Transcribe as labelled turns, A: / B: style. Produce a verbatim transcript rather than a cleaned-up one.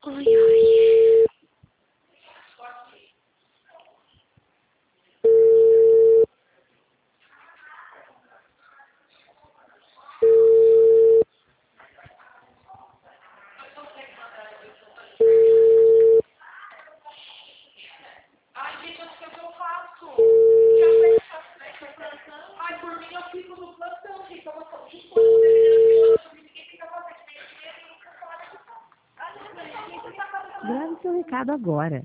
A: Ai, ai.
B: Ai, gente, eu sei o que eu faço. Ai, por mim eu fico no plantão, gente. Eu vou disponível deveria ninguém fica fazendo dinheiro e nunca fala.
A: Grave seu recado agora.